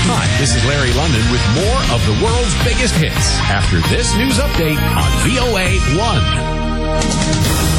Hi, this is Larry London with more of the world's biggest hits after this news update on VOA1.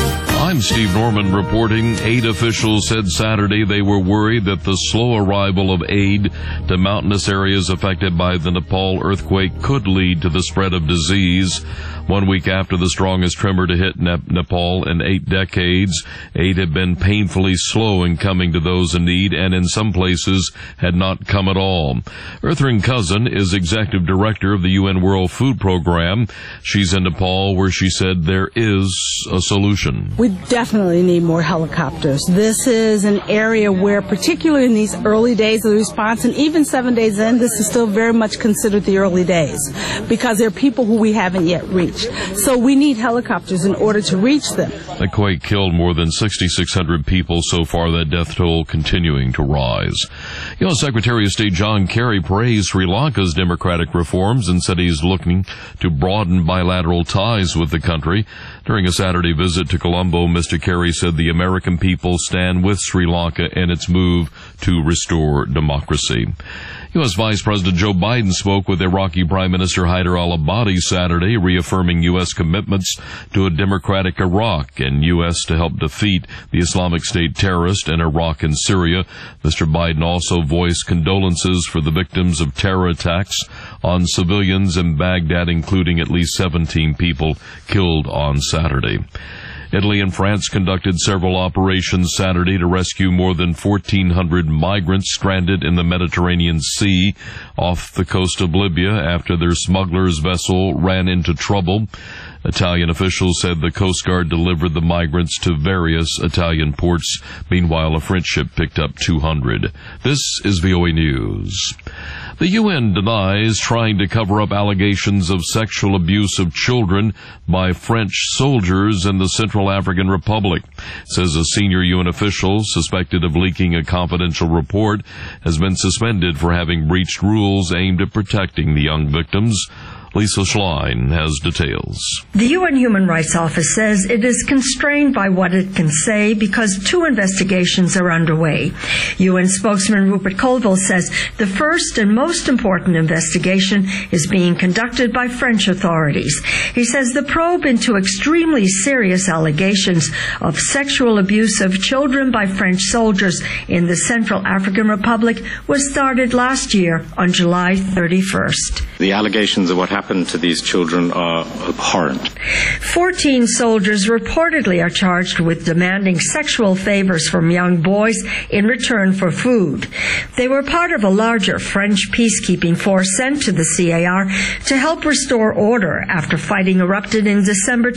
I'm Steve Norman reporting. Aid officials said Saturday they were worried that the slow arrival of aid to mountainous areas affected by the Nepal earthquake could lead to the spread of disease. 1 week after the strongest tremor to hit Nepal in 8 decades, aid had been painfully slow in coming to those in need, and in some places had not come at all. Earthring Cousin is executive director of the UN World Food Program. She's in Nepal, where she said there is a solution. We definitely need more helicopters. This is an area where, particularly in these early days of the response, and even 7 days in, this is still very much considered the early days, because there are people who we haven't yet reached. So we need helicopters in order to reach them. The quake killed more than 6,600 people so far, that death toll continuing to rise. U.S. Secretary of State John Kerry praised Sri Lanka's democratic reforms and said he's looking to broaden bilateral ties with the country. During a Saturday visit to Colombo, Mr. Kerry said the American people stand with Sri Lanka in its move to restore democracy. U.S. Vice President Joe Biden spoke with Iraqi Prime Minister Haider al-Abadi Saturday, reaffirming U.S. commitments to a democratic Iraq and U.S. to help defeat the Islamic State terrorists in Iraq and Syria. Mr. Biden also voiced condolences for the victims of terror attacks on civilians in Baghdad, including at least 17 people killed on Saturday. Italy and France conducted several operations Saturday to rescue more than 1,400 migrants stranded in the Mediterranean Sea off the coast of Libya after their smugglers' vessel ran into trouble. Italian officials said the Coast Guard delivered the migrants to various Italian ports. Meanwhile, a French ship picked up 200. This is VOA News. The UN denies trying to cover up allegations of sexual abuse of children by French soldiers in the Central African Republic. It says a senior UN official suspected of leaking a confidential report has been suspended for having breached rules aimed at protecting the young victims. Lisa Schlein has details. The UN Human Rights Office says it is constrained by what it can say because 2 investigations are underway. UN spokesman Rupert Colville says the first and most important investigation is being conducted by French authorities. He says the probe into extremely serious allegations of sexual abuse of children by French soldiers in the Central African Republic was started last year on July 31st. The allegations of what happened to these children are abhorrent. 14 soldiers reportedly are charged with demanding sexual favors from young boys in return for food. They were part of a larger French peacekeeping force sent to the CAR to help restore order after fighting erupted in December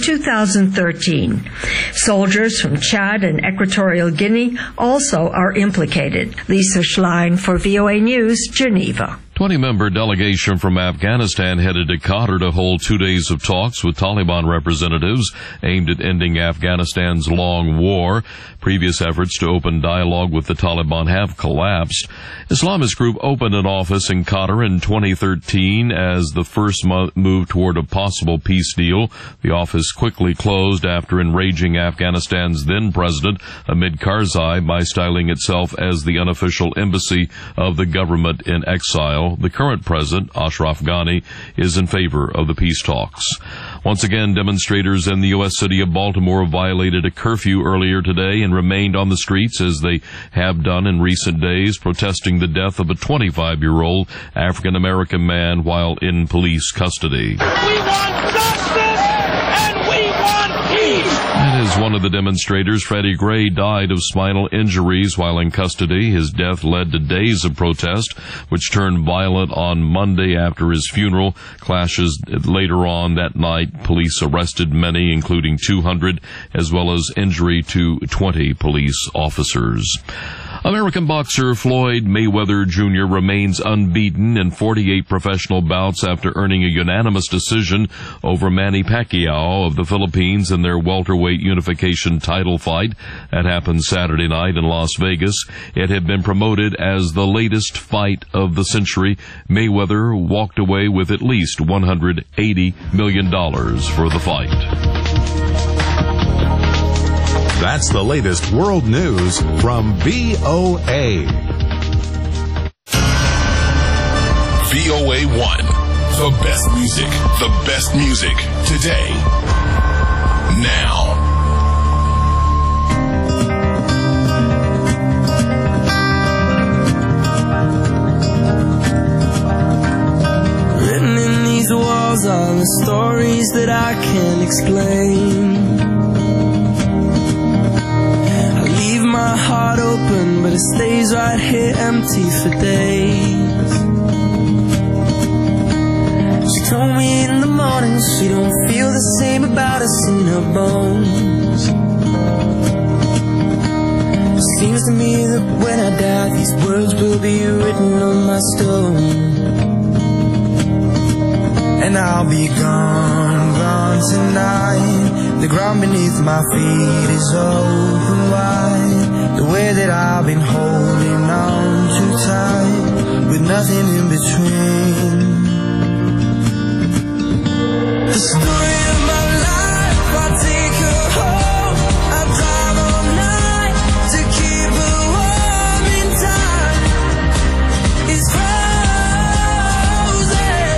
2013. Soldiers from Chad and Equatorial Guinea also are implicated. Lisa Schlein for VOA News, Geneva. 20-member delegation from Afghanistan headed to Qatar to hold 2 days of talks with Taliban representatives aimed at ending Afghanistan's long war. Previous efforts to open dialogue with the Taliban have collapsed. Islamist group opened an office in Qatar in 2013 as the first move toward a possible peace deal. The office quickly closed after enraging Afghanistan's then-president, Hamid Karzai, by styling itself as the unofficial embassy of the government in exile. The current president, Ashraf Ghani, is in favor of the peace talks. Once again, demonstrators in the U.S. city of Baltimore violated a curfew earlier today and remained on the streets as they have done in recent days, protesting the death of a 25-year-old African-American man while in police custody. We want justice and we want peace. And as one of the demonstrators, Freddie Gray, died of spinal injuries while in custody. His death led to days of protest, which turned violent on Monday after his funeral. Clashes later on that night. Police arrested many, including 200, as well as injury to 20 police officers. American boxer Floyd Mayweather Jr. remains unbeaten in 48 professional bouts after earning a unanimous decision over Manny Pacquiao of the Philippines in their welterweight unification title fight. That happened Saturday night in Las Vegas. It had been promoted as the latest fight of the century. Mayweather walked away with at least $180 million for the fight. That's the latest world news from VOA. VOA1. The best music. The best music. Today. Now. Written in these walls are the stories that I can't explain. I leave my heart open, but it stays right here empty for days. She told me in the morning she don't feel the same about us in her bones. Seems to me that when I die, these words will be written on my stone. And I'll be gone, gone tonight. The ground beneath my feet is open wide. The way that I've been holding on too tight, with nothing in between. The story of my life, I take her home. I drive all night to keep her warm in time. It's frozen.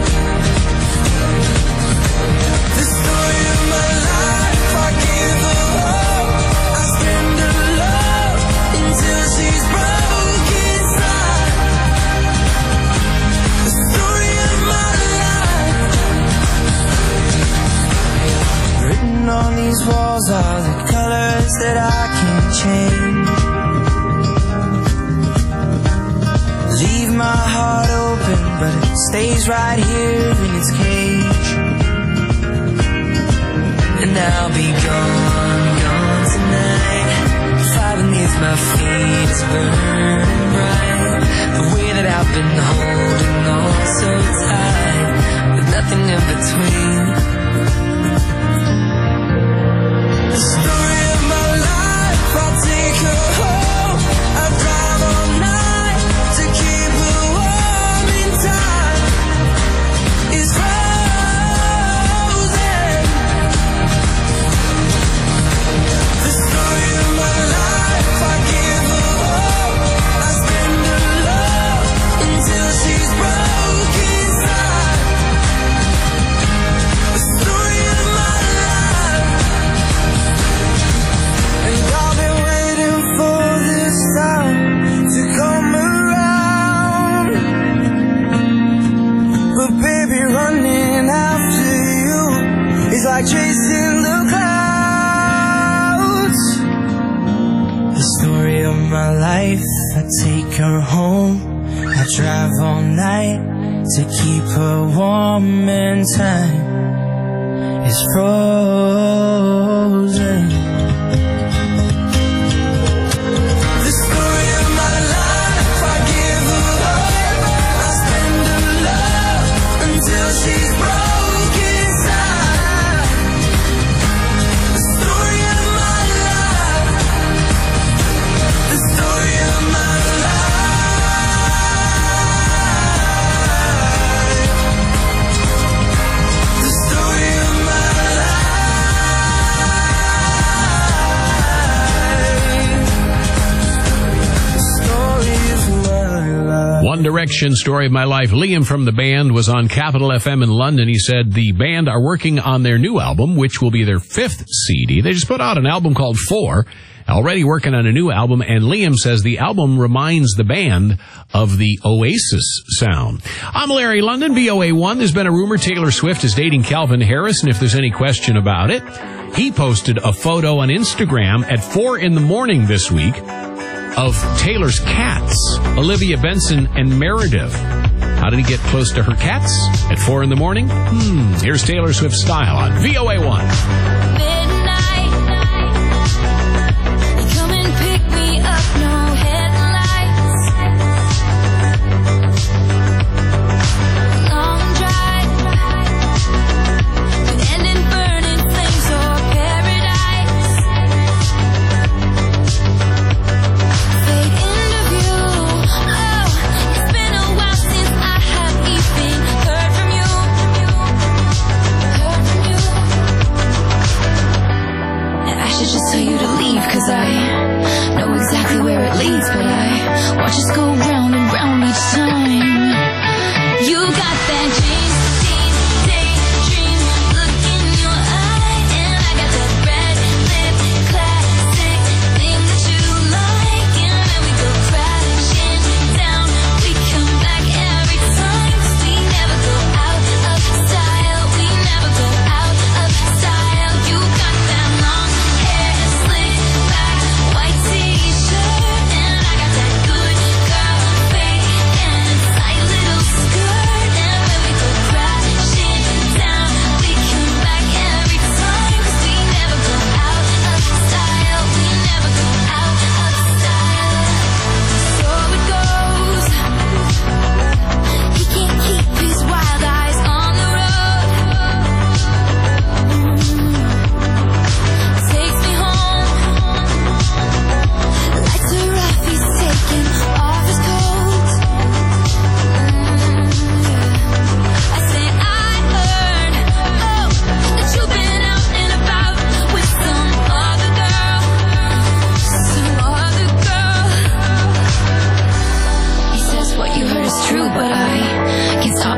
The story of my life, I give her hope. I spend her love until she's broke inside. The story of my life. Written on these walls are the colors that I can't change. Leave my heart open, but it stays right here in its cage. And I'll be gone, gone tonight. Fire beneath my feet is burning bright. The way that I've been holding on so tight, with nothing in between. The story of my life, I'll take her home. I drive all night to keep her warm in time. It's frozen. The story of my life, I give her hope. I spend her love until she's broke inside. The story of my life. And I've been waiting for this time to come around. But baby, running after you is like chasing the clouds. The story of my life, I take her home. I drive all night to keep her warm and time is frozen. The story of my life, I give her hope. I spend her love until she's broke inside. The story of my life. The story of my life. The story of my One Direction, Story of My Life. Liam from the band was on Capital FM in London. He said the band are working on their new album, which will be their 5th CD. They just put out an album called 4, already working on a new album, and Liam says the album reminds the band of the Oasis sound. I'm Larry London, VOA1. There's been a rumor Taylor Swift is dating Calvin Harris, and if there's any question about it, he posted a photo on Instagram at 4 in the morning this week of Taylor's cats, Olivia Benson and Meredith. How did he get close to her cats at 4 in the morning? Here's Taylor Swift's Style on VOA1.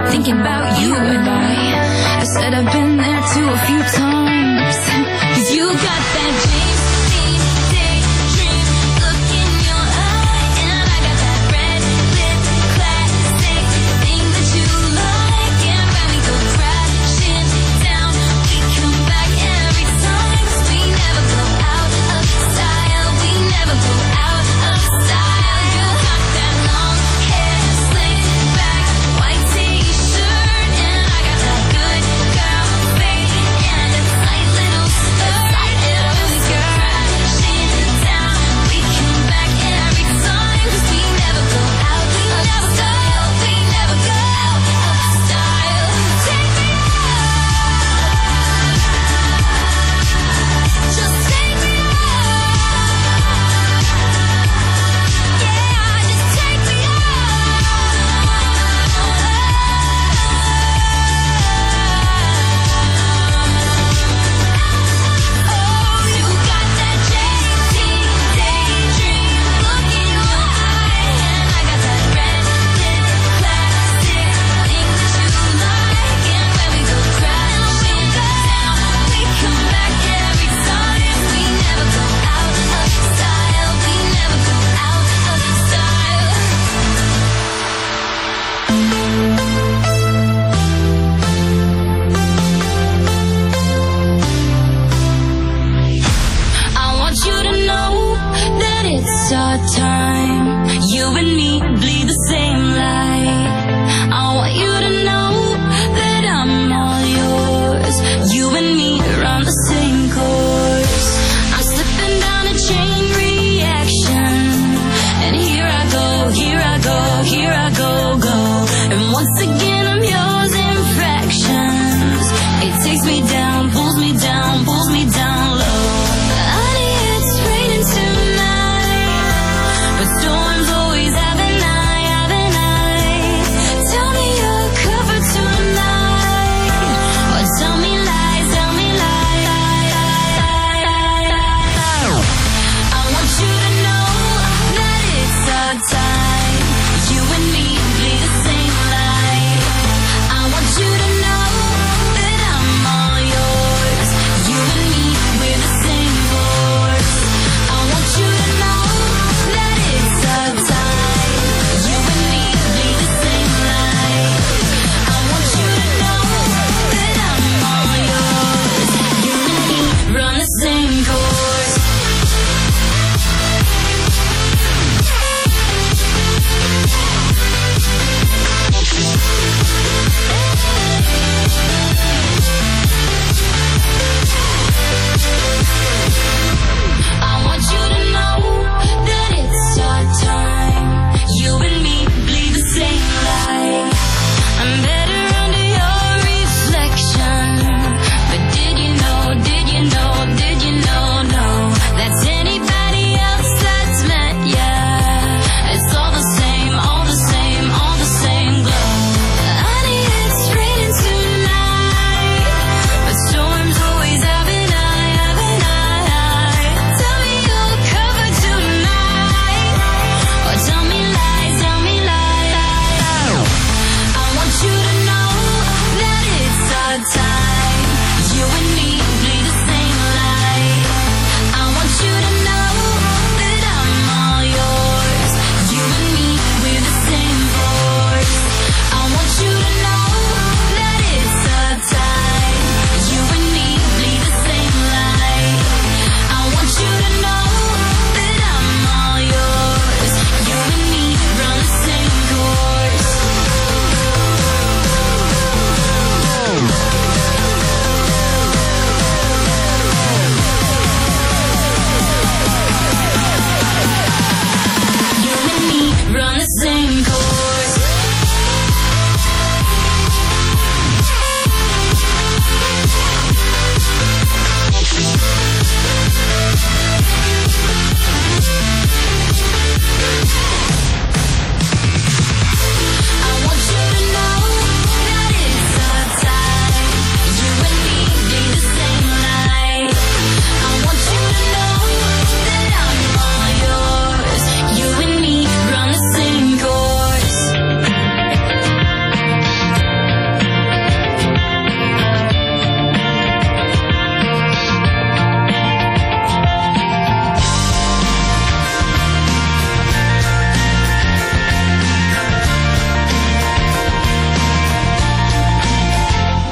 thinking about you and I said I've been there too a few times. 'Cause you got that James Dean daydream look in your eye, and I got that red lip classic thing that you like. And when we go crashing down, we come back every time. 'Cause we never go out of style. We never go out of style. You got that long hair slicked back, white t-shirt, and I got that good girl face and a tight little skirt. And when we go crashing down, we come back every time. 'Cause we never go out of style. We never go out of style. Take me out, just take me out. Yeah, just take me out. Oh, you got that JT daydream look in your eye, and I got that red lip classic thing that you like. And when we go crashing down, we come back every time. We never go out of style. We never go out of style. I want you to know that it's our time. You and me bleed the same light. I want you to know that I'm all yours. You and me run the same course. I'm slipping down a chain reaction, and here I go, here I go, here I go, go. And once again I'm yours in fractions. It takes me down, pulls me down low. Honey, it's raining tonight, but storms always have an eye, have an eye. Tell me you're covered tonight, or tell me lies, tell me lies. I want you to know that it's our time. You and me bleed the same light.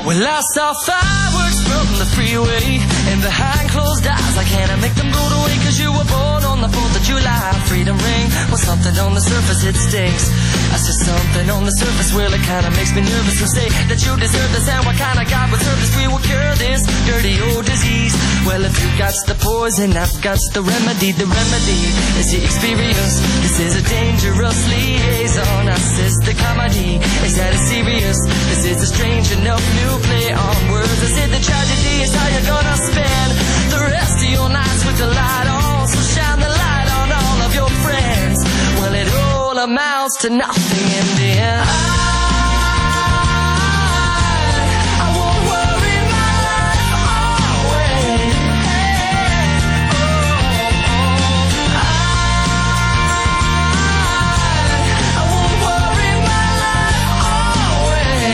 Well, I saw fireworks from the freeway, and behind closed eyes I can't make them go away. Cause you were born on the 4th of July. Freedom ring, well, something on the surface, it stinks. I said something on the surface, well, it kinda makes me nervous to say that you deserve this. And what kind of God would serve this? We will cure this dirty old disease. Well, if you got the poison, I've got the remedy. The remedy is the experience. This is a dangerous liaison. I says the comedy, is that it's serious? This is a strange enough new play on words. I said the tragedy is how you're gonna spend the rest of your nights with the light on. So shine the light on all of your friends. Well, it all amounts to nothing in the end. I won't worry my life away. I won't worry my life away.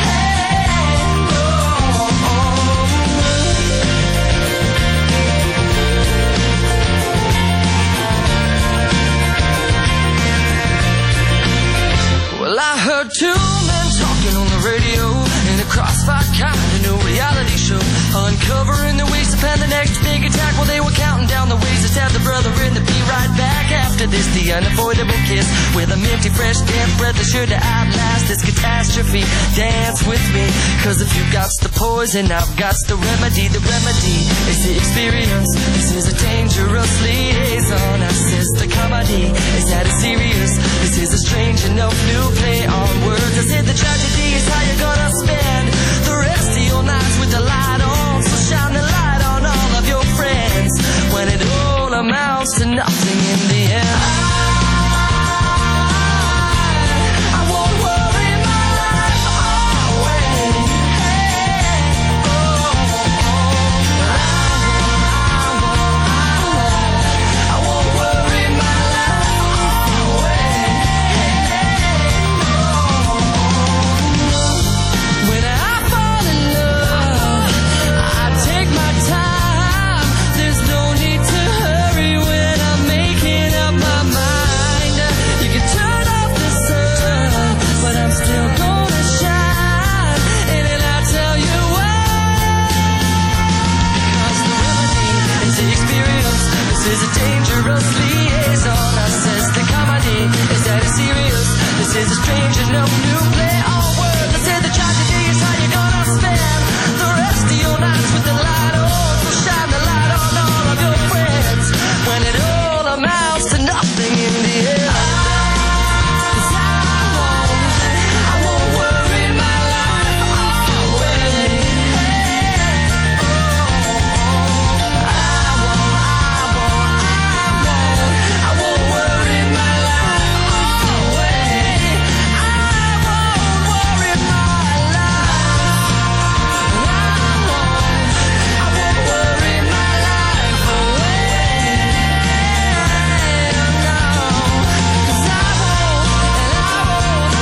Well, I heard two men talking on the radio in a crossfire kind of new reality show, uncovering the ways to plan the next big attack. Well, they were counting down the ways to stab the brother and to be right back after this. The unavoidable kiss with a minty fresh damp breath is sure to outlast this catastrophe. Dance with me, cause if you got the poison, I've got the remedy. The remedy is the experience. This is a dangerous liaison. I says the comedy, is that it's serious? This is a strange enough new play on words. I said the tragedy is how you're gonna spend the rest of your nights with the light on. So shine the light on all of your friends when it all amounts to nothing in the end. I won't worry my life away. I won't worry my life away. When I fall in love, I take my time. There's no need to hurry when I'm making up my mind. You can turn off the sun, but I'm still gonna shine. And then I'll tell you why. Because the remedy is the experience. This is a dangerous liaison. I says the comedy, is that it's serious? This is a strange enough new play on words. I said the tragedy is how you're gonna spend the rest of your nights with the light on. So shine the light on all of your friends when it all amounts to nothing in the end. 'Cause I won't worry my life away. I won't worry my life away. I won't worry my life. I won't worry my life away. No, 'cause I won't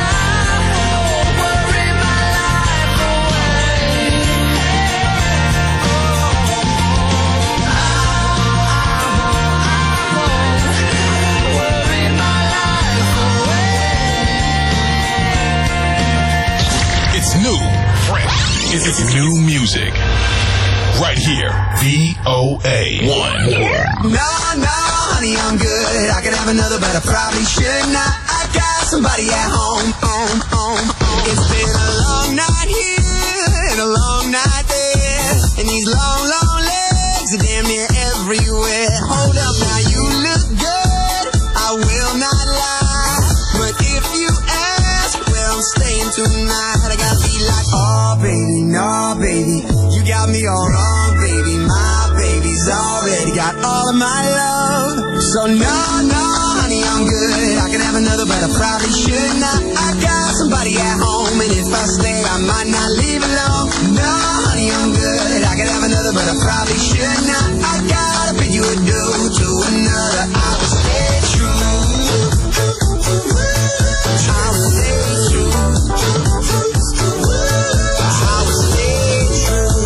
worry my life away. Worry my life away. It's new, fresh. It's new music. Right here, VOA 1. No, honey, I'm good. I could have another, but I probably should not. I got somebody at home. It's been a long night here and a long night there, and these long legs are damn near everywhere. Hold up, now you look good. I will not lie, but if you ask where I'm staying tonight, I gotta be like, oh baby, no baby, you got me all wrong, baby. My baby's already got all of my love. So no, honey, I'm good. I could have another, but I probably should not. I got somebody at home, and if I stay, I might not leave alone. No, honey, I'm good. I could have another, but I probably should not. I gotta bid you adieu to another. I will stay true. I will stay true. I will stay true.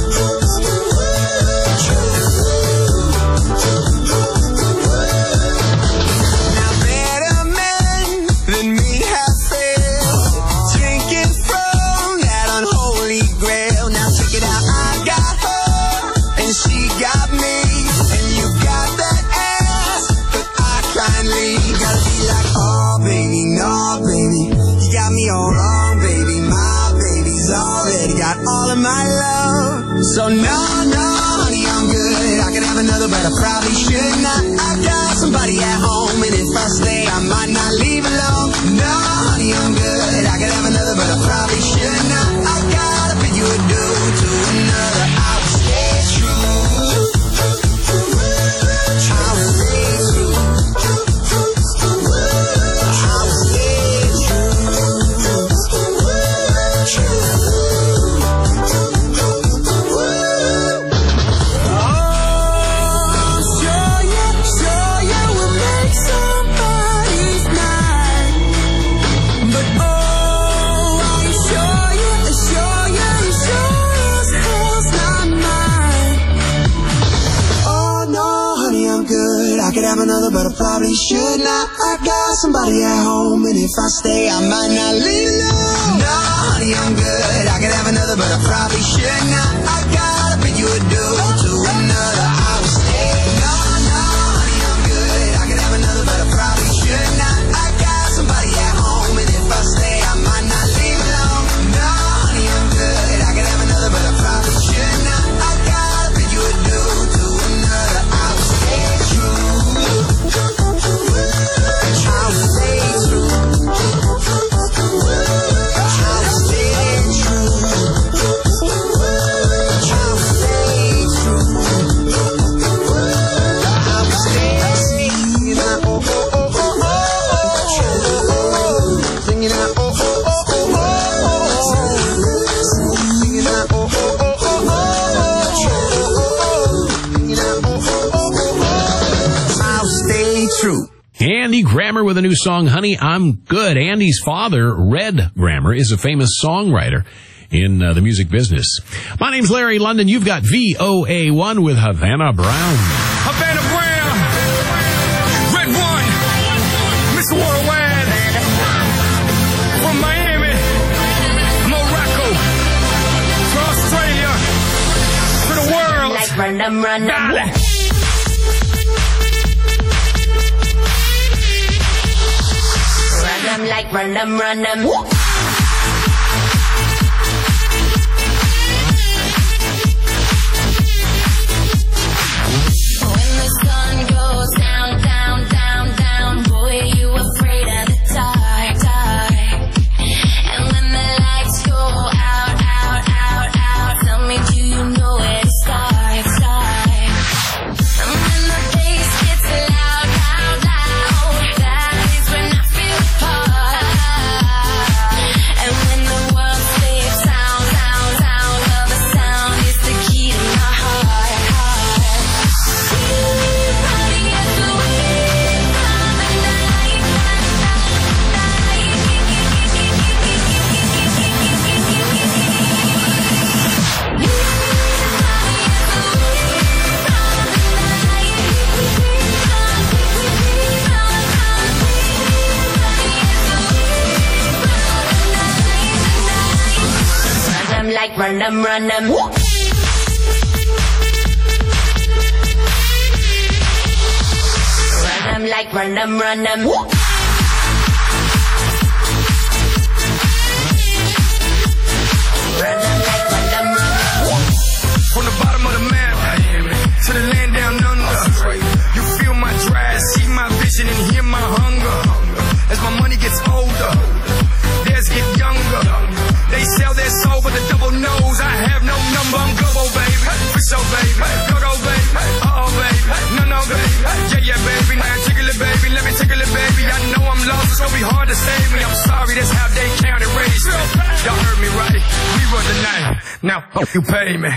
Now better men than me have failed, drinking from that unholy my love. So no, honey, I'm good. I could have another, but I probably should not. I got somebody at home, and if I stay, I might not leave alone. No, honey, I'm good. I could have another, but I probably should not. I gotta pay you a due to another. I will stay true. I will stay true. I will stay true. Another, but I probably should not. I got somebody at home, and if I stay, I might not leave alone. No, honey, I'm good. I could have another, but I probably should not. I gotta pay you a due to another. I will stay. No, honey, I'm good. I could have another, but I probably should not. I got somebody at home, and if I stay, I might not leave alone. No, honey, I'm good. I could have another, but I probably should not. I gotta pay you a due to another. I will stay true. Andy Grammer with a new song, Honey, I'm Good. Andy's father, Red Grammer, is a famous songwriter in the music business. My name's Larry London. You've got VOA1 with Havana Brown. Havana Brown, Red One, Mr. Worldwide, from Miami, Morocco, to Australia, to the world. Like run them. Like run them. When the sun goes down, down, down, down, boy, you afraid of the dark, dark. And when the lights go out, out, out, out, tell me, do you know where to start, start? And when the bass gets loud, loud, loud, that is when I feel part. Like run them. Run them like run them. Run them like run them. From the bottom of the map to the land down under, you feel my drive, see my vision, and hear my hunger. As my money gets older, theirs get younger. They sell their soul, but the double knows I have no number. I'm global, baby. For sure, baby. Go, baby. Uh-oh, baby. No, baby. Yeah, baby. Now tickle it, baby. Let me tickle it, baby. I know I'm lost. It's gonna be hard to save me. I'm sorry, that's how they count and raise me. Y'all heard me right. We run the night. Now, you pay me.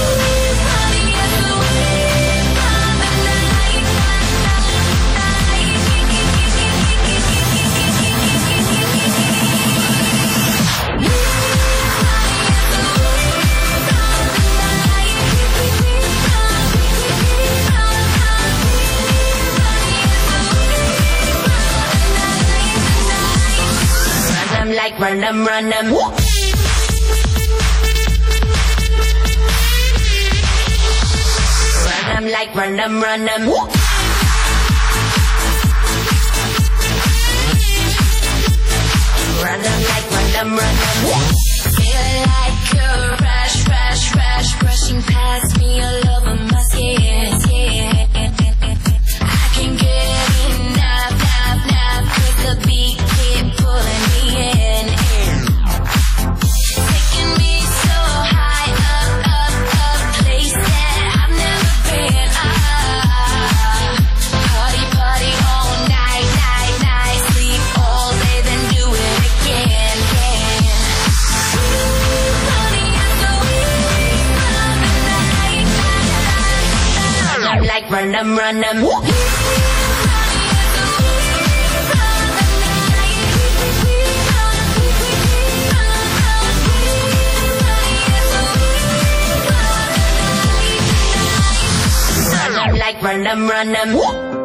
Like run them. Run them like run them. Run them like run them. run 'em, run 'em. Feel like a rush, brushing past me all over my skin. I can get enough, 'cause the beat keep pulling me in. Taking me so high up, place that I've never been. Party all night, sleep all day, then do it again. Like run 'em, run 'em. Like run 'em, run 'em.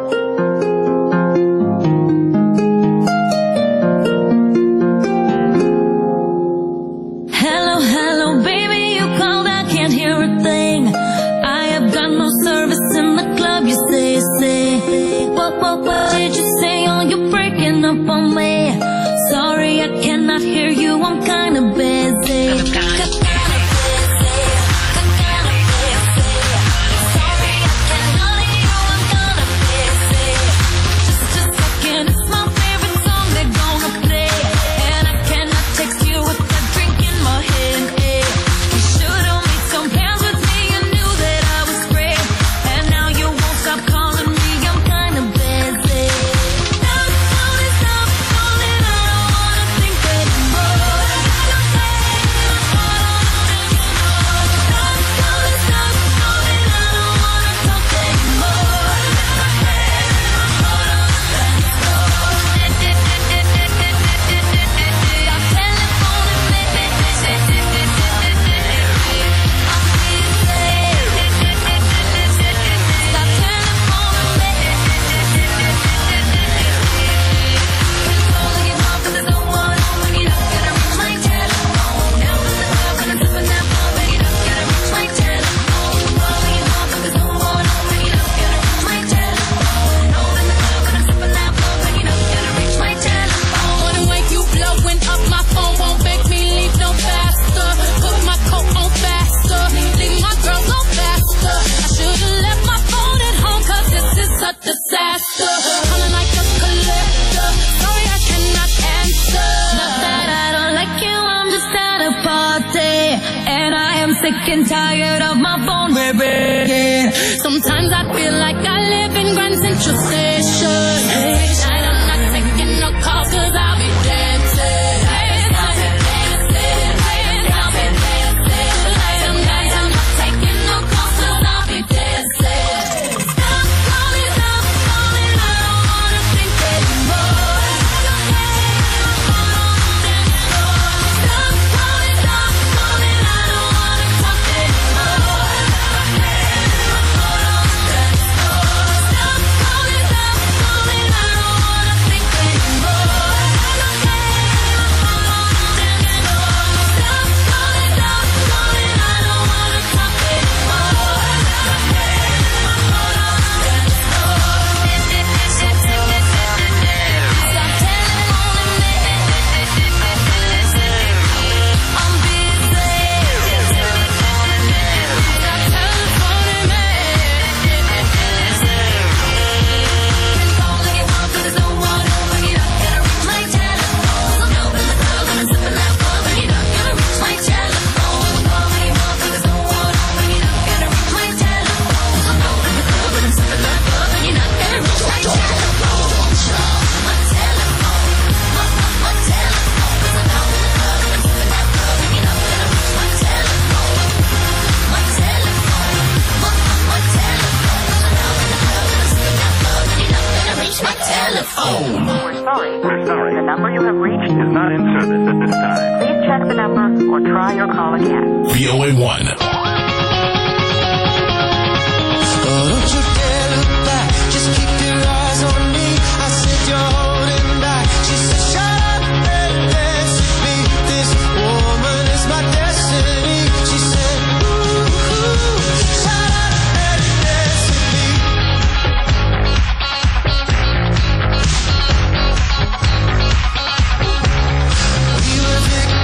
Hello, baby, you called, I can't hear a thing. I have got no service in the club, you say. What did you say? Oh, you're breaking up on me. Sorry, I cannot hear you, I'm kinda busy. Sick and tired of my phone ringing. Sometimes I feel like I live in Grand Central Station. Tonight I'm not taking no calls 'cause I'll be dancing. Sometimes I'm not taking no calls 'cause I'll be dancing. Stop calling, I don't wanna think anymore. Stop calling, I don't wanna talk anymore. Stop calling, I don't wanna think anymore. Stop calling, I don't wanna talk anymore. Stop telephoning me. I'm busy. Stop telefoning me. Can call if you want, but there's no one to bring it up. Gotta reach my telephone. I'm open the club and I'm sipping that ball. Bring it up. Gotta reach my telephone. Call if you want, but there's no one to bring it up. Gotta reach my telephone. I'm open the club and I'm sipping that ball. Bring it up. Gotta reach my telephone. My telephone. My telephone. I'm open the club and I'm sipping that ball. Bring it up. Gotta reach my telephone. My telephone. My telephone. I'm open the club and I'm sipping that ball. Bring it up. Gotta reach my telephone. We're sorry. The number you have reached is not in service at this time. Please check the number or try your call again. VOA1. Don't you dare look back, just keep your eyes on me. I said you're holding back. She said shut up and dance with me. This woman is my destiny. She said ooh, shut up and dance with me. We were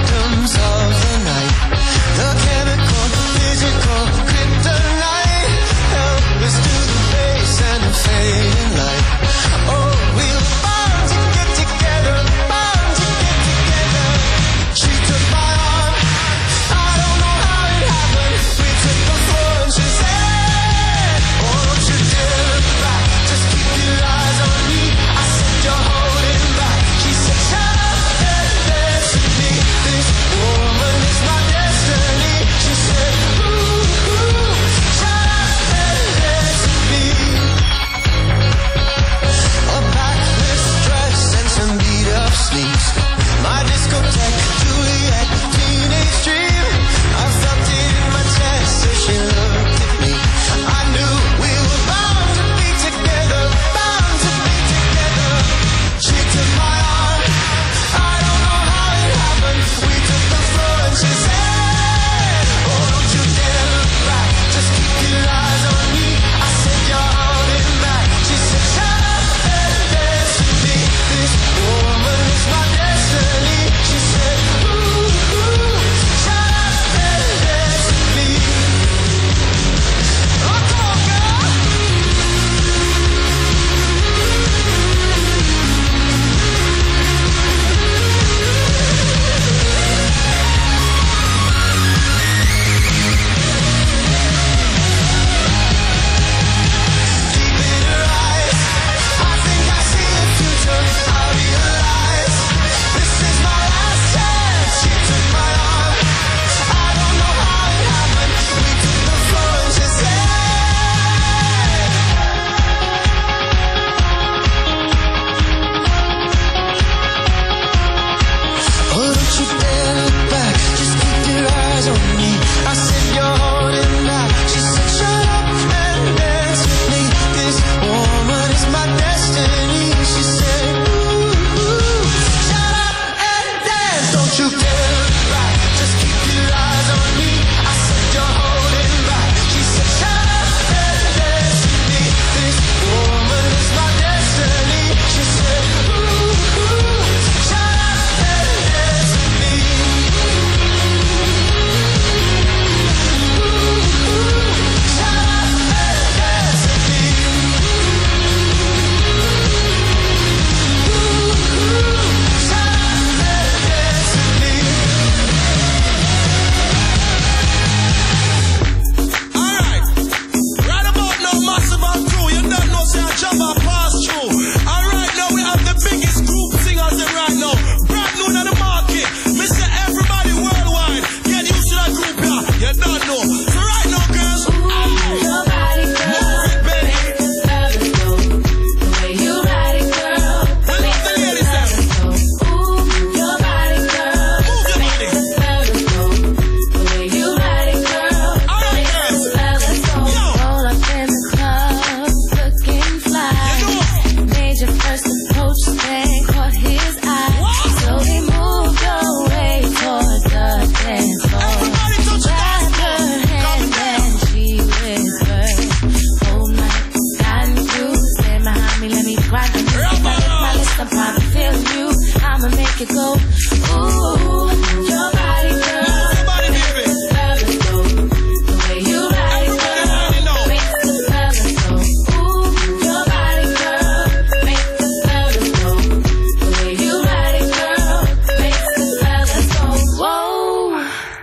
go. Ooh, your body, girl. Somebody, baby. Makes the fellas go. The way you ride it, girl, makes the fellas go. Ooh, your body, girl, makes the fellas go. The way you ride it, girl, makes the fellas go. Whoa,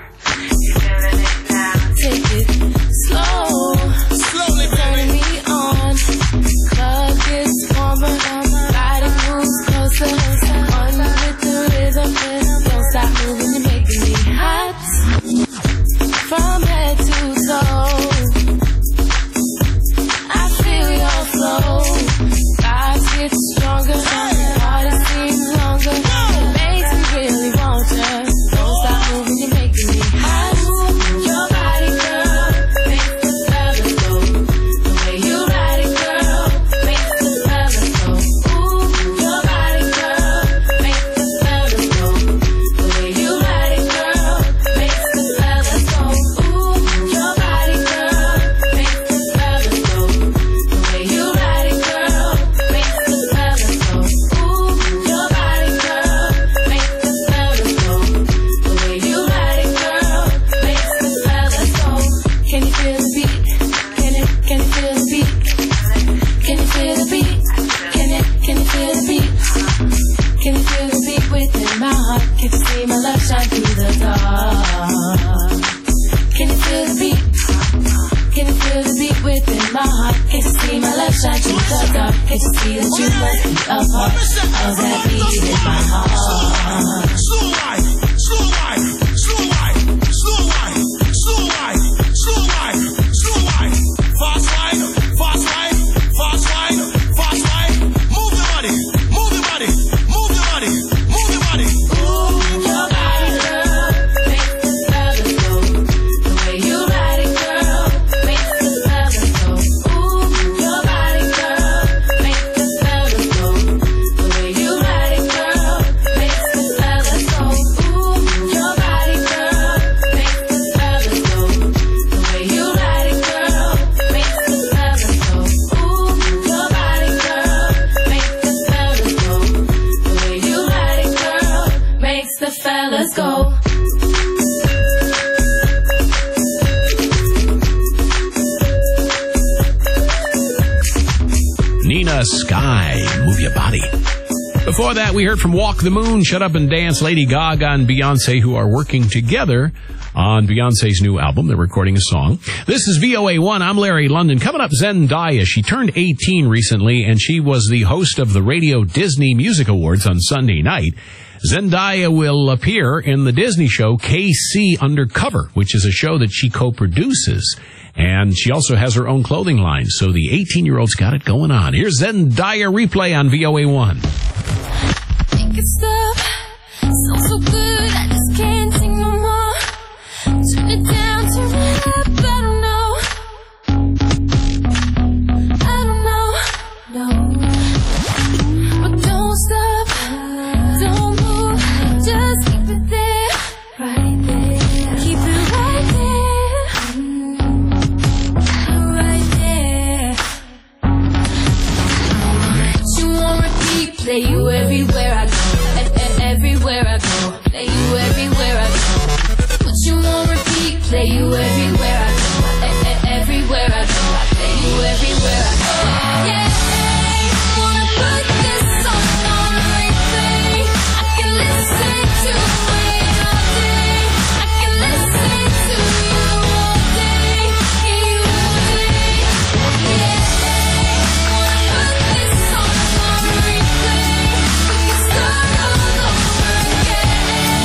take it slow. Slowly, Turn baby. me on. Club gets warmer. Body moves closer. On with the rhythm. Don't stop moving, you're making me hot. From head to toe, I feel your flow. Vibes get stronger. Heart seems longer. It makes me really want you. Don't stop moving, you're making me hot. Your body, girl, makes the fellas go. The way you ride it, girl, makes the fellas go. Ooh, your body, girl, makes the fellas go. The way you ride it, girl, makes the fellas go. Ooh, your body, girl, makes the fellas go. The way you ride it, girl, makes the fellas go. Ooh, your body, girl, makes the fellas go. The way you ride it, girl, makes the fellas go. Can you feel the beat? Can you feel the beat? Can you feel the beat? Can you feel the beat? Can you feel the beat within my heart? Can you see my love shine through the dark? Can you feel the beat? Can you feel the beat within my heart? Can you see my love shine through the dark? Can you see that you must be a part of that beat in my heart? Slow wine, slow wine, slow wine, slow wine, slow wine, slow wine, slow wine. Fast wine, fast wine, fast wine, fast wine. Move your body, move your body, move your body, move your body. Ooh, your body, girl, makes the fellas go. The way you ride it, girl, makes the fellas go. Ooh, your body, girl, makes the fellas go. The way you ride it, girl, makes the fellas go. Ooh, your body, girl, makes the fellas go. The way you ride it, girl, makes the fellas go. Ooh, your body, girl, makes the fellas go. The way you ride it, girl, makes the fellas go. Nina Sky, Move Your Body. Before that, we heard from Walk the Moon, Shut Up and Dance, Lady Gaga and Beyonce, who are working together on Beyonce's new album. They're recording a song. This is VOA1. I'm Larry London. Coming up, Zendaya. She turned 18 recently, and she was the host of the Radio Disney Music Awards on Sunday night. Zendaya will appear in the Disney show KC Undercover, which is a show that she co-produces. And she also has her own clothing line, so the 18-year-old's got it going on. Here's Zendaya Replay on VOA1. Think it's stop. Sounds so good, I just can't take no more. Turn it down, turn it up, I don't know. I don't know, no. But don't stop, don't move, just keep it there, right there. Keep it right there, right there. You won't repeat, play you everywhere I go. Everywhere I go, play you everywhere I go. Put you on repeat, play you everywhere I go. Everywhere I go, I play you everywhere I go. Yeah, wanna put this song on replay. I can listen to it all day. I can listen to you all day. You all day. Yeah, wanna put this song on replay. We can start all over again.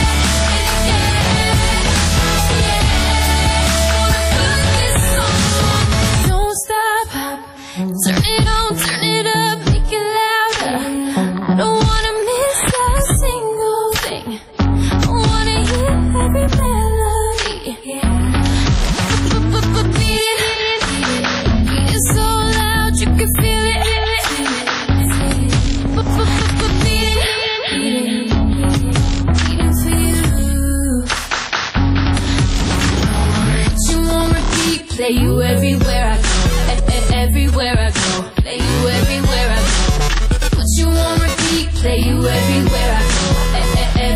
Don't stop. Turn it on, turn it up, make it louder. I don't wanna miss a single thing. I wanna hear every melody. Beat it, beat it so loud you can feel it. Beat it for you. You won't repeat, play you everywhere I go. Everywhere I go, play you everywhere I go. Put you on repeat, play you everywhere I go.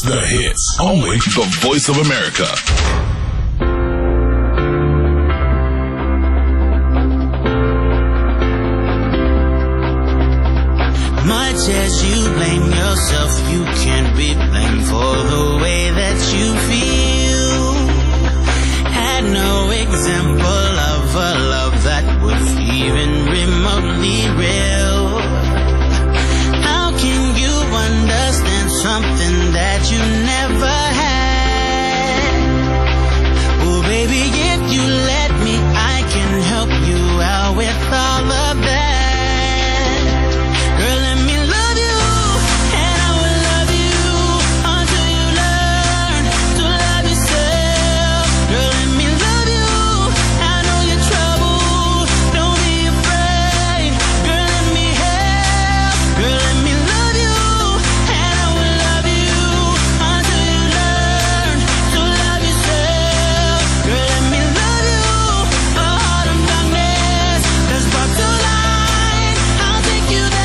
The hits. Only the Voice of America. Much as you blame yourself, you can't be blamed for the way that you feel. Had no example of a love that was even remotely real. How can you understand something that you never had? Oh baby, if you let me, I can help you out with all of that. Girl, let me love you, and I will love you until you learn to love yourself. Girl, let me love you, I know you're troubled, don't be afraid. Girl, let me help. Girl, let me love you, and I will love you until you learn to love yourself. Girl, let me love you, a heart of darkness that's brought to light. I'll take you there.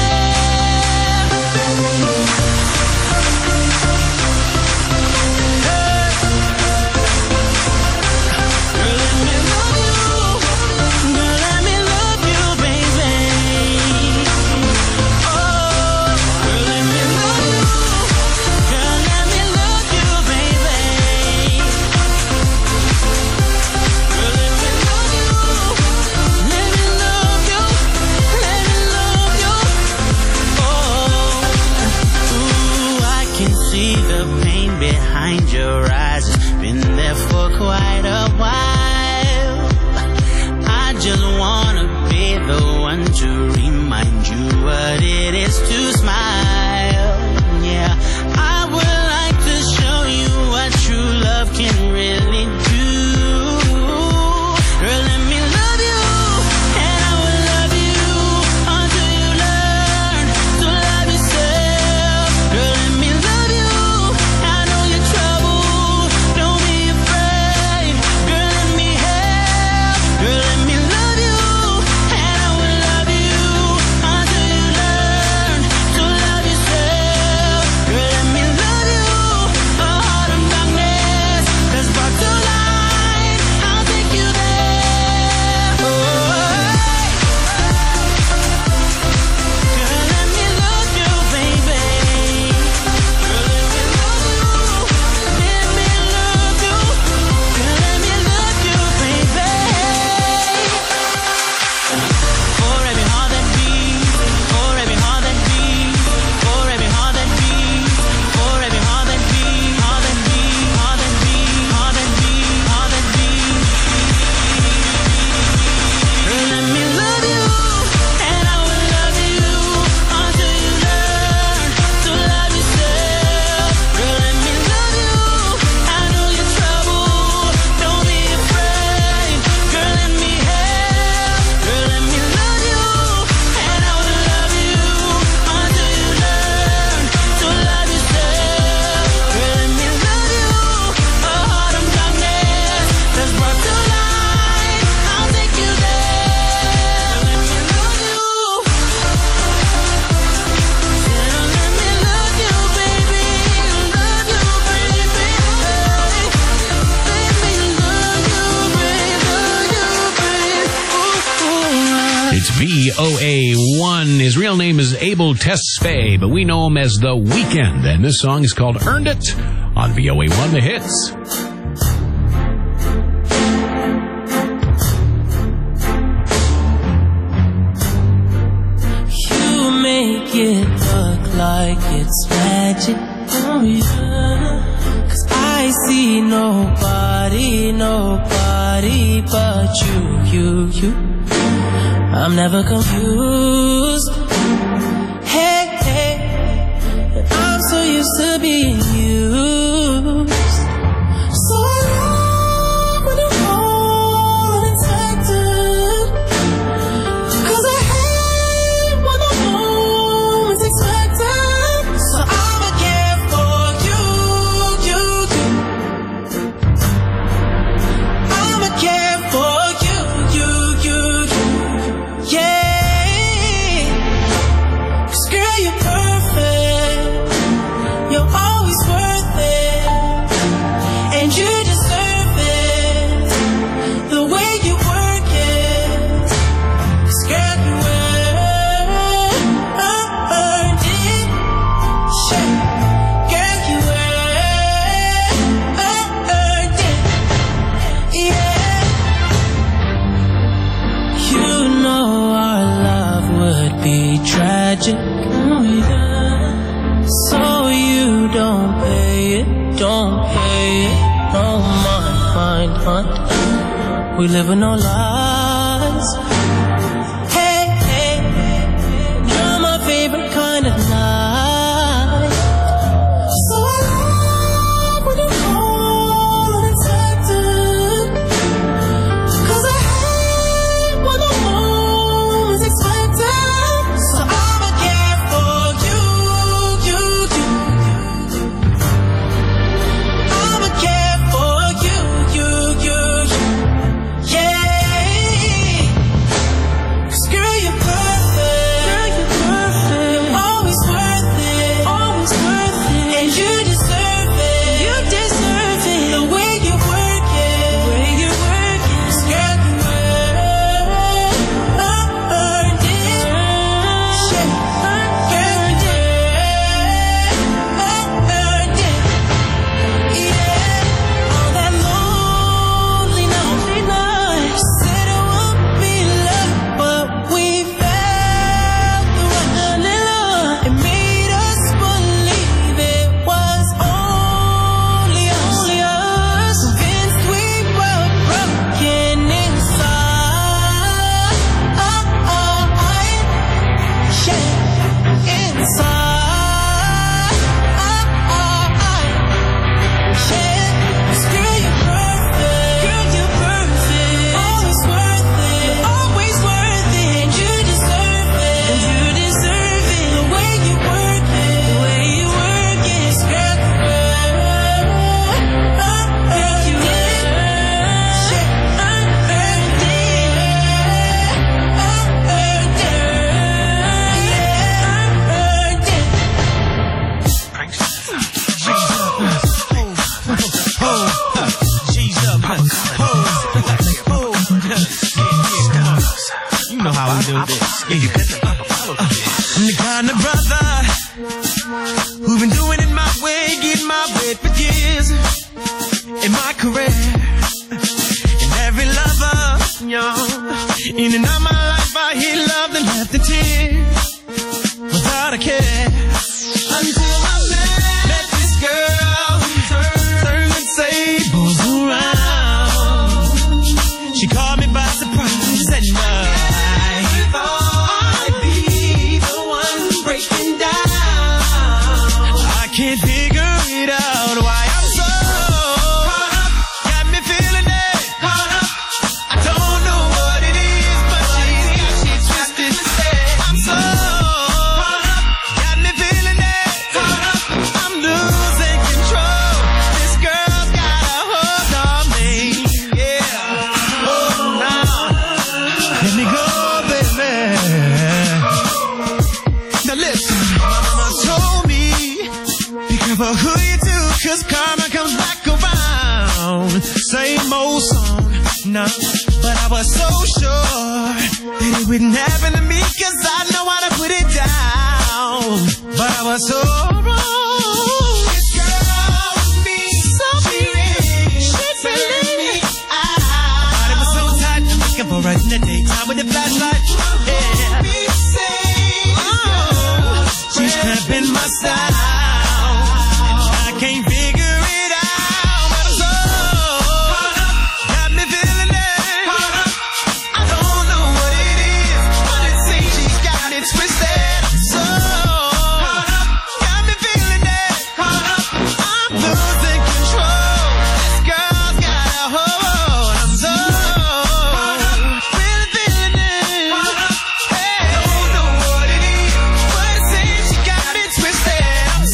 See the pain behind your eyes. It's been there for quite a while. I just wanna be the one to remind you what it is to smile. Yeah, I would like to show you what true love can really do. Girl, let me love you, and I will love you until you learn to love yourself. Girl, let me love you, I know you're troubled, don't be afraid. Girl, let me help. Girl, let me love you, and I will love you until you learn to love yourself. Girl, let me love you, a heart of darkness that's brought to light. I'll take you there. Oh, girl, let me love you, baby. Girl, let me love you. Let me love you. Girl, let me love you, baby. For every heart that beats, for every heart that beats, for every heart that beats, for every heart that beats, heart that beats, heart that beats, heart that beats, heart that beats. Girl, let me love you, and I will love you until you learn to love yourself. Girl, let me love you, I know you're troubled, don't be afraid. Girl, let me help. Girl, let me love you, and I will love you until you learn to love yourself. Girl, let me love you, a heart of darkness that's brought to light. I'll take you there. Let me love you. Let me love you, baby. Love you, baby. Let me love you, baby. Ooh. It's VOA1. His real name is Abel Tesfaye, but we know him as The Weeknd, and this song is called Earned It on VOA1 The Hits. You make it look like it's magic, oh yeah. 'Cause I see nobody but you. I'm never confused. Hey, I'm so used to being used. So I love when you call unexpected. 'Cause I hate when the moment's expected. So I'ma care for you. I'ma care for you. Yeah. 'Cause girl, you're perfect. You're always worth be tragic. Oh yeah. So you don't pay it, don't pay it. Oh my hunt. We live in no lies. Hey, hey, you're my favorite kind of night. So I love when you call unexpected. 'Cause I hate when the moment's expected. So I'ma care for you. I'ma care for you. Yeah. 'Cause girl, you're perfect. You're always worth it. And you deserve it. The way you work it. 'Cause girl, you earned it. Shit. Earned it. Yeah. All that lonely night. Said it won't be love, but we felt the rush. It made us believe it was only us. Convinced we were broken inside. Yeah. Inside. Yeah. 'Cause girl, you're perfect. Always worth it. And you deserve it. The way you work it. 'Cause girl, you earned it. Shit. Earned You know how we do this. I'm the kind of brother who've been doing it my way, getting my way for years. In my career, and every lover, in and out my life, I hear love and left the tears without a care. Until I met this girl, turn the tables around. She caught me by surprise at night. I'd be the one breaking down. I can't figure it out why I'm so caught up. Got me feeling it. Caught up. I don't know what it is, but she's twisted. I'm so caught up. Got me feeling it. Caught up. I'm losing control. This girl's got a hold on me. Yeah. Oh no. Let me go, baby. Now listen, my mama told me, be careful who you do, 'cause karma comes back around. Same old song, no, but I was so sure that it wouldn't happen to me, 'cause I know how to put it down. But I was so wrong. This girl with me, so she feeling me. My body was so tight, I'm looking for her in the daytime with the flashlight. Yeah. She's cramping my style. I can't figure it out. But I'm so caught up. Got me feeling it. Caught up. I don't know what it is, but it seems she's got it twisted. I'm so caught up. Got me feeling it. Caught up. I'm losing control. This girl's got a hold. I'm so caught up. Really feeling it. Caught up. Hey. I don't know what it is, but it seems she got it twisted. I'm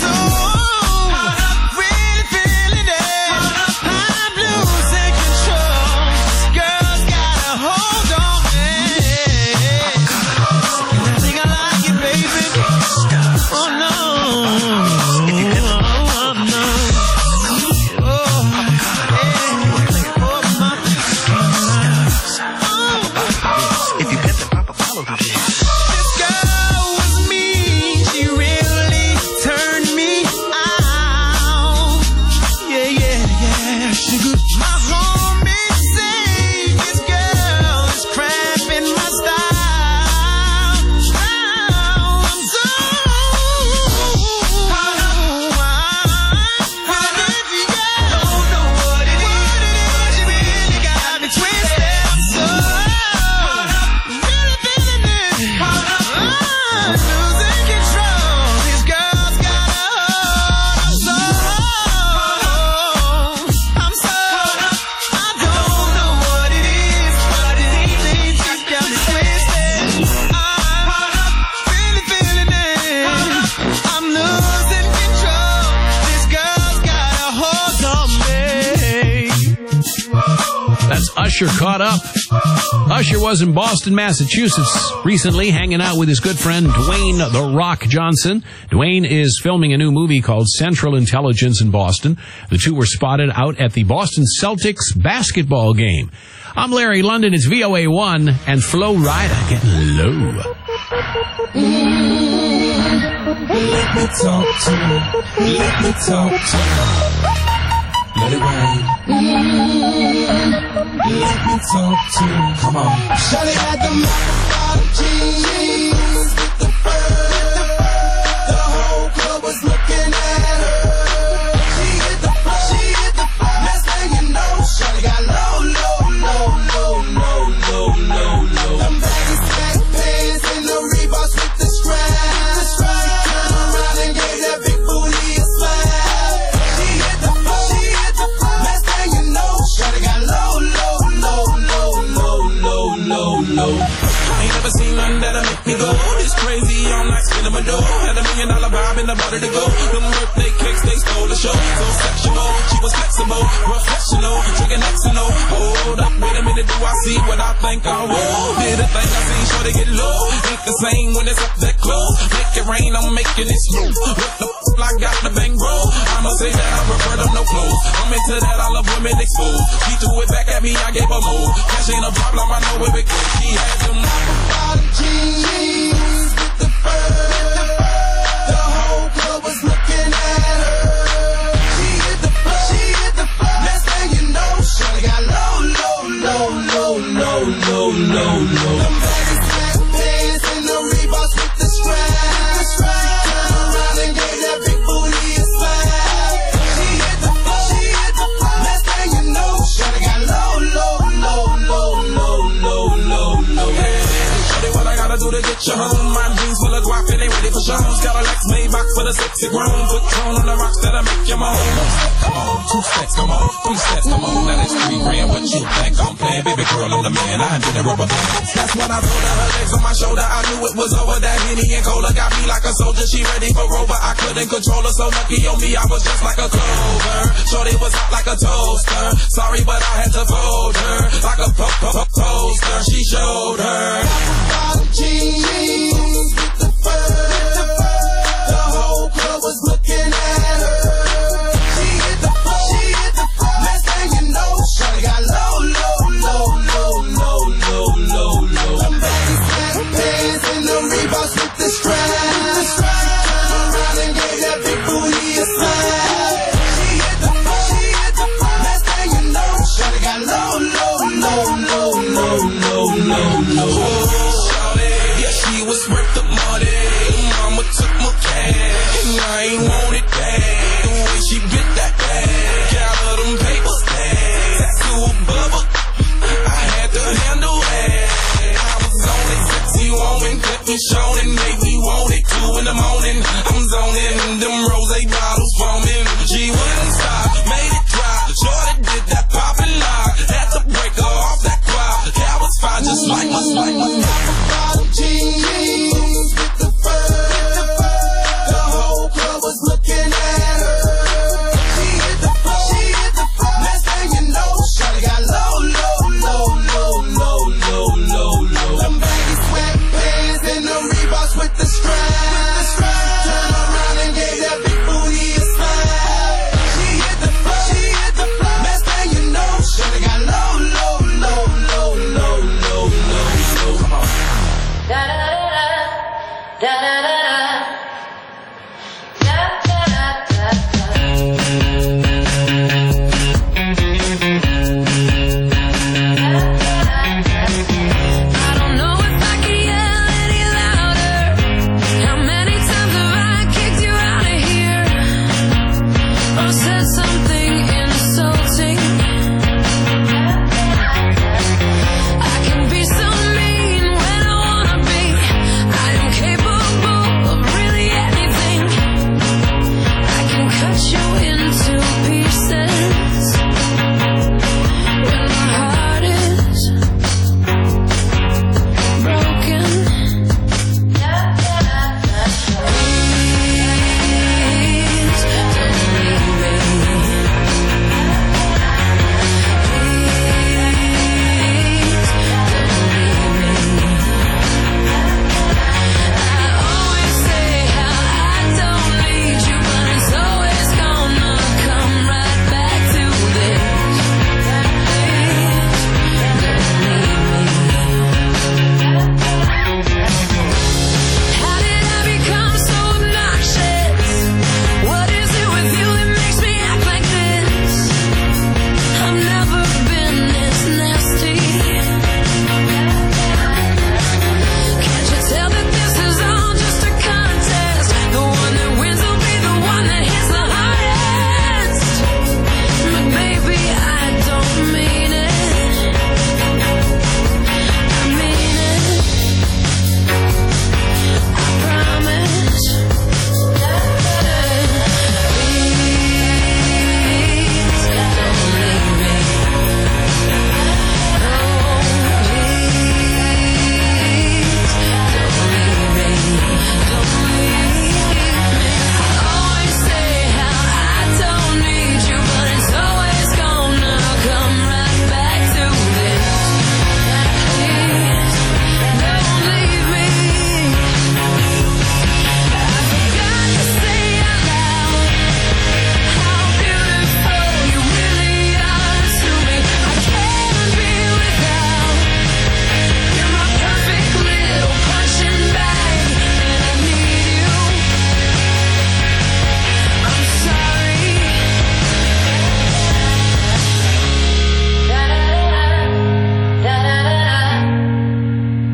Usher caught up. Usher was in Boston, Massachusetts recently, hanging out with his good friend Dwayne "The Rock" Johnson. Dwayne is filming a new movie called Central Intelligence in Boston. The two were spotted out at the Boston Celtics basketball game. I'm Larry London. It's VOA1 and Flo Rida getting low. Let me talk to you. Let me talk to you. Let it rain. Let me talk to you. Come on. Shawty had the microphone jeans with the fur. The whole club was looking at her. She hit the floor. She hit the floor. Next thing you know, shawty got low, low, low, low, low, low, low, low. Them baggy sweat pants and the Reeboks with the strap. I ain't never seen nothing that'll make me go this crazy all night, spinning my dough. Had $1 million vibe in the body to go. Them birthday cakes, they stole the show. So sexual, she was flexible, professional, drinking Xano. Hold up, wait a minute, do I see what I think I will? Did a thing I seen, sure to get low. Ain't the same when it's up that close. Make it rain, I'm making it smooth. What the f***, I got the bang bro. I'ma say that I prefer them no clothes. I'm into that, I love women exposed. She threw it back at me, I gave her more. Cash ain't a problem, I know it because she had them jeans with the fur. The whole club was looking at her. She hit the floor. She hit the floor. Next thing you know, shawty got low, low, low, low, low, low, low, low. Them baggy sweat pants and the Reeboks with the strap. Turn around and gave that big booty a slap. She hit the floor. She hit the floor. Next thing you know, shawty got low, low, low, low, low, low, low, low. What I gotta do to get you home? My jeans full of guap, it ain't ready for shows. Got a Lex Maybach for the sexy grown. Put tone on the rocks that'll make you moan. Come on, 2 steps, come on, 3 steps, come on. Now that's 3 grand. What you think I'm playing? Baby girl, I'm the man. I did the rubber band. That's when I told her legs on my shoulder. I knew it was over. That Henny and Cola got me like a soldier. She ready for Rover. I couldn't control her. So lucky on me, I was just like a clover. Shorty was hot like a toaster. Sorry, but I had to fold her like a poster. She showed her. Jeans with the fur. The whole club was looking at her. She hit the floor. She hit the floor. Next thing you know, shawty got low, low, low, low, low, low, low, low. Them baggy sweat pants and the Reeboks with the strap. Turn around and gave that big booty a slap. She hit the floor. She hit the floor. Next thing you know, shawty got low, low, low, low, low, low, low, low. She was worth the money. Mama took my cash, and I ain't want it back. The way she bit that bag, got all them papers back. Tattoo above her, I had to handle that. I was on it, sexy woman, kept me showing, and made me want it. 2 in the morning, I'm zoning, them rose bottles foaming. She wouldn't stop, made it drop. Jordan did that pop and lock, had to break her off that crowd. That was fine, just like my jeans with the fur. The whole club was looking at her. She hit the floor. She hit the floor. Next thing you know, shawty got low, low, low, low, low, low, low, low. Them baggy sweat pants and the Reeboks with the strap. Turn around and gave that big booty a slap. She hit the floor. She hit the floor. Next thing you know, shawty got low, low, low, low, low, low, low, low. Come on. Da da da da da da.